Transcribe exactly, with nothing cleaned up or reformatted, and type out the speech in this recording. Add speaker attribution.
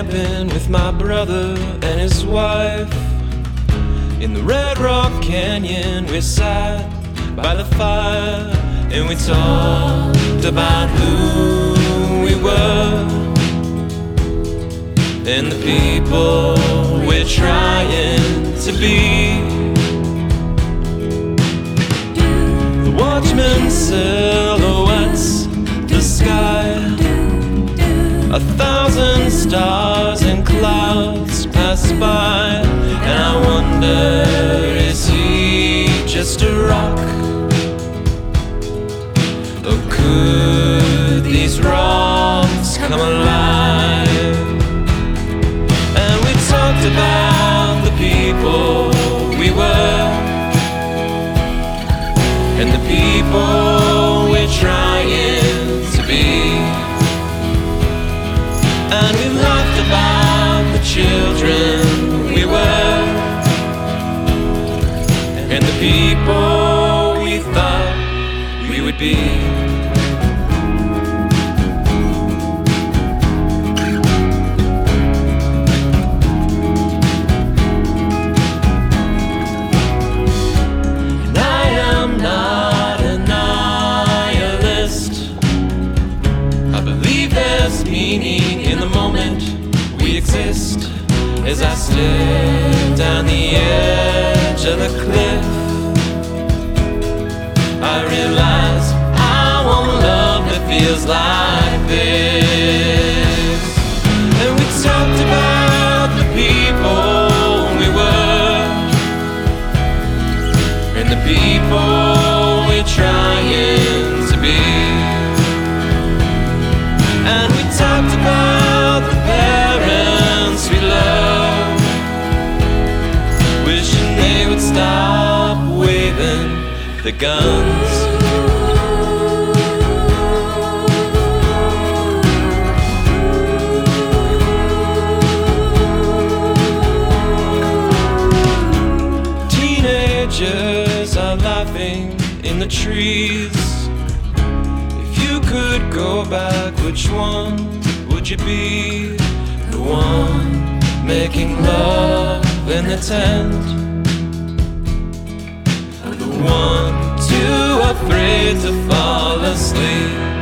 Speaker 1: camping with my brother and his wife. In the Red Rock Canyon we sat by the fire, and we talked about who we were and the people we're trying to be. The watchman silhouettes the sky, a thousand stars and clouds pass by, and I wonder, is he just a rock? Or could these rocks come alive? And we talked about the people we were and the people we're trying to be. And we laughed about the children we were and the people we thought we would be. And I am not a nihilist. I believe there's meaning in the moment we exist. As I stare down the edge of the cliff, I realize I want love that feels like this. And we talked about the people we were and the people we're trying to be. And we talked about the parents we love, wishing they would stop waving the guns. Teenagers are laughing in the trees. If you could go back, which one would you be? The one making love in the tent, the one too afraid to fall asleep?